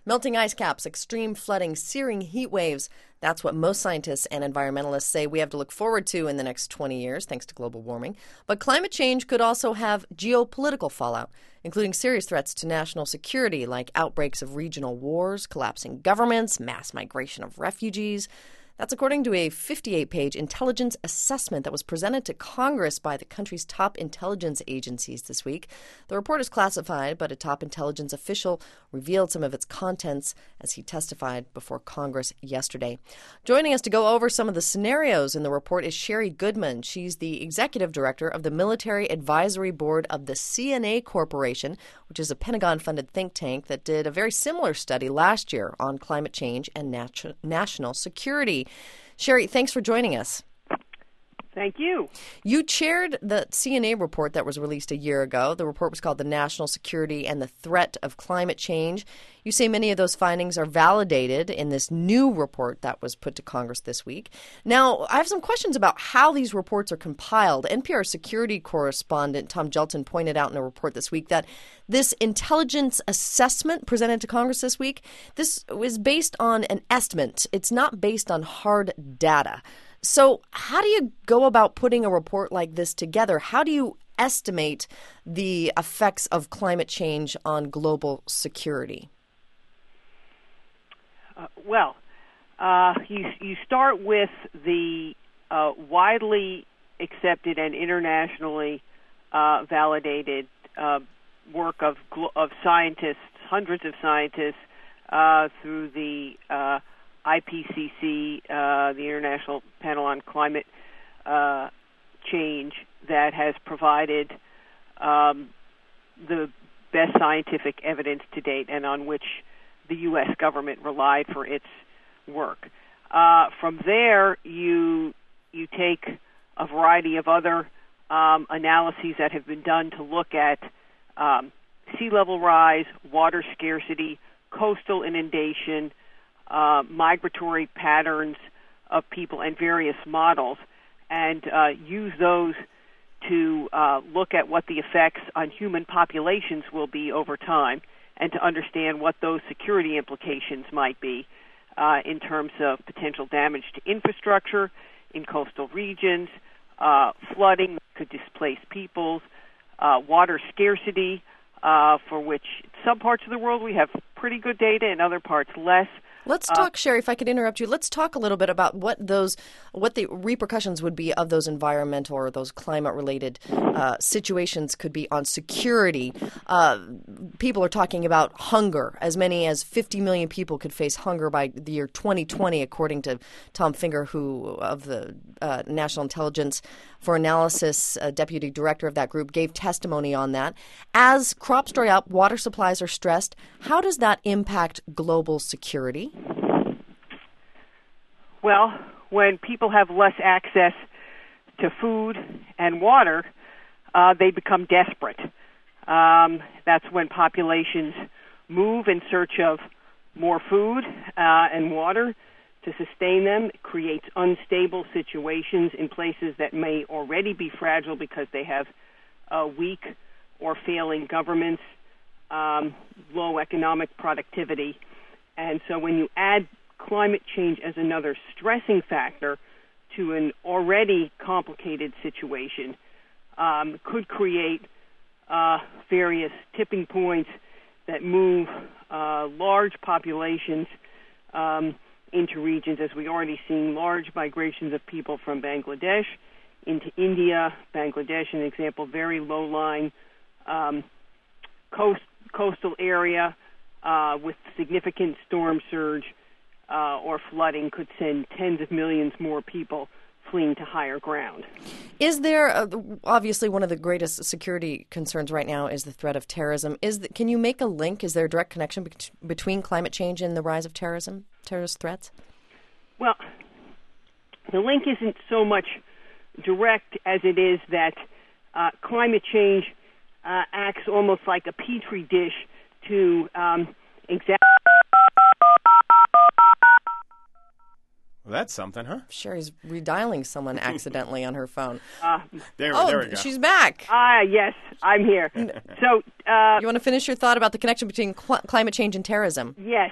Melting ice caps, extreme flooding, searing heat waves. That's what most scientists and environmentalists say we have to look forward to in the next 20 years, thanks to global warming. But climate change could also have geopolitical fallout, including serious threats to national security like outbreaks of regional wars, collapsing governments, mass migration of refugees. That's according to a 58-page intelligence assessment that was presented to Congress by the country's top intelligence agencies this week. The report is classified, but a top intelligence official revealed some of its contents as he testified before Congress yesterday. Joining us to go over some of the scenarios in the report is Sherry Goodman. She's the executive director of the Military Advisory Board of the CNA Corporation, which is a Pentagon-funded think tank that did a very similar study last year on climate change and national security. Sherry, thanks for joining us. Thank you. You chaired the CNA report that was released a year ago. The report was called The National Security and the Threat of Climate Change. You say many of those findings are validated in this new report that was put to Congress this week. Now, I have some questions about how these reports are compiled. NPR security correspondent Tom Gjelten pointed out in a report this week that this intelligence assessment presented to Congress this week, this was based on an estimate. It's not based on hard data. So how do you go about putting a report like this together? How do you estimate the effects of climate change on global security? You start with the widely accepted and internationally validated work of scientists, hundreds of scientists, through the IPCC, the International Panel on Climate Change, that has provided the best scientific evidence to date and on which the U.S. government relied for its work. From there, you take a variety of other analyses that have been done to look at sea level rise, water scarcity, coastal inundation, migratory patterns of people, and various models, and use those to look at what the effects on human populations will be over time, and to understand what those security implications might be in terms of potential damage to infrastructure in coastal regions, flooding that could displace peoples, water scarcity, for which some parts of the world we have pretty good data, in other parts less. Let's talk, Sherry, if I could interrupt you, let's talk a little bit about what the repercussions would be of those environmental or those climate-related situations could be on security. People are talking about hunger. As many as 50 million people could face hunger by the year 2020, according to Tom Finger, who of the National Intelligence for Analysis, deputy director of that group, gave testimony on that. As crops dry up, water supplies are stressed. How does that impact global security? Well, when people have less access to food and water, they become desperate. That's when populations move in search of more food and water to sustain them. It creates unstable situations in places that may already be fragile because they have weak or failing governments, low economic productivity. And so when you add climate change as another stressing factor to an already complicated situation, could create various tipping points that move large populations into regions, as we already seen large migrations of people from Bangladesh into India. Bangladesh, an example, very low-lying coastal area with significant storm surge or flooding could send tens of millions more people fleeing to higher ground. Is there, obviously one of the greatest security concerns right now is the threat of terrorism. Can you make a link? Is there a direct connection between climate change and the rise of terrorism, terrorist threats? Well, the link isn't so much direct as it is that climate change acts almost like a petri dish to examine. Well, that's something, huh? Sherry's redialing someone accidentally on her phone. There we go. She's back. Yes, I'm here. So, you want to finish your thought about the connection between climate change and terrorism? yes.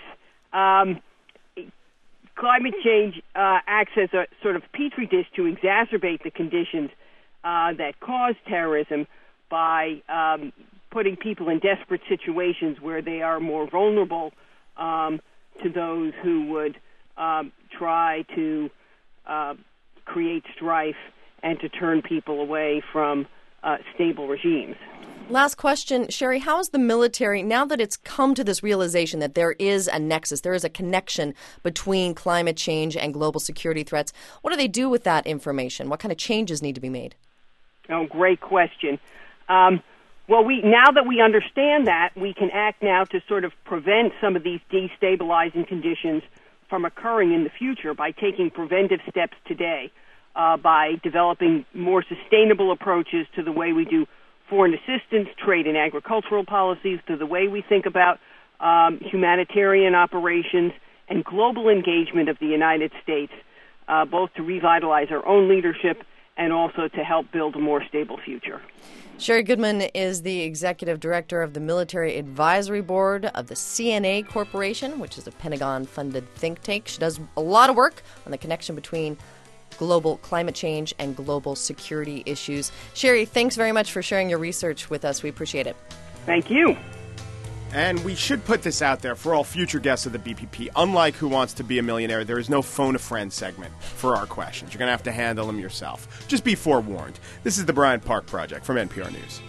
Climate change acts as a sort of petri dish to exacerbate the conditions that cause terrorism by putting people in desperate situations where they are more vulnerable to those who would try to create strife and to turn people away from stable regimes. Last question, Sherry, how is the military, now that it's come to this realization that there is a nexus, there is a connection between climate change and global security threats, what do they do with that information? What kind of changes need to be made? Oh, great question. Well, now that we understand that, we can act now to sort of prevent some of these destabilizing conditions from occurring in the future by taking preventive steps today, by developing more sustainable approaches to the way we do foreign assistance, trade and agricultural policies, to the way we think about humanitarian operations and global engagement of the United States, both to revitalize our own leadership and also to help build a more stable future. Sherry Goodman is the executive director of the Military Advisory Board of the CNA Corporation, which is a Pentagon-funded think tank. She does a lot of work on the connection between global climate change and global security issues. Sherry, thanks very much for sharing your research with us. We appreciate it. Thank you. And we should put this out there for all future guests of the BPP. Unlike Who Wants to Be a Millionaire, there is no phone a friend segment for our questions. You're going to have to handle them yourself. Just be forewarned. This is the Bryant Park Project from NPR News.